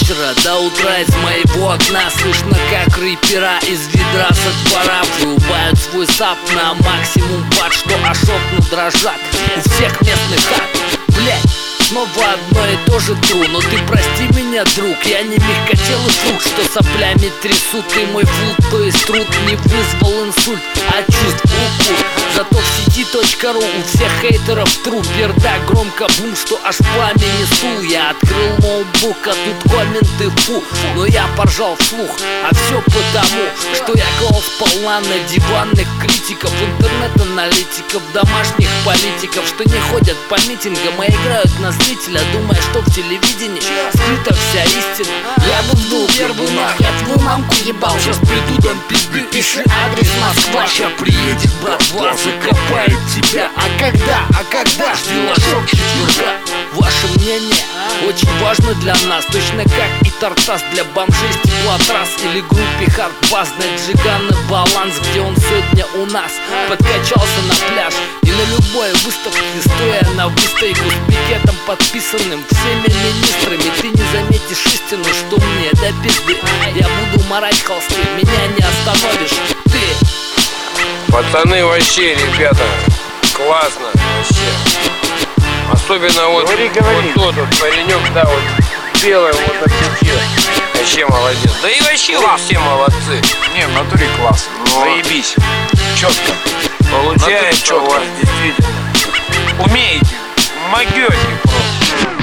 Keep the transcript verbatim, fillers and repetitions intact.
вечера до утра из моего окна слышно, как рэпера из ведра со двора вырубают свой сап на максимум под, что аж окна дрожат у всех местных хат. Блять, снова одно и то же тру. Но ты прости меня, друг, я не мягкотелый фрукт, что соплями трясут. И мой флут, то есть труд, не вызвал инсульт, а чувств руку. Зато в сети точка ру у всех хейтеров труп. Пердак громко бум, что аж пламя несу. Я открыл ноутбук, а тут комменты фу. Но я поржал вслух, а все потому, что я клал сполна на диванных критиков, интернет-аналитиков, домашних политиков, что не ходят по митингам, а играют на зрителя, думая, что в телевидении скрыта вся истина. Я бы вдул первый нах, я твою мамку ебал. Сейчас приду, дам пизды, пиши адрес Москва. Ща приедет братва, закопает тебя. А когда, а когда, жди ложок четверга. Ваше мнение очень важно для нас, точно как и Тартас для бомжей с теплотрасс или группе Хардбас. На Джигана баланс, где он сегодня у нас подкачался на пляж. И на любой выставке, стоя на выстойку с пикетом, подписанным всеми министрами, ты не заметишь истину, что мне до пизды. Я буду марать холсты, меня не остановишь ты. Пацаны, вообще, ребята, классно вообще. Особенно вот, говори, вот говори. тот вот паренек, да, вот белый вот на плече. Вообще молодец. Да и вообще вы все молодцы. Не, в натуре класс. Но... Заебись. Четко. Получается у вас действительно. Умеете. Могете просто.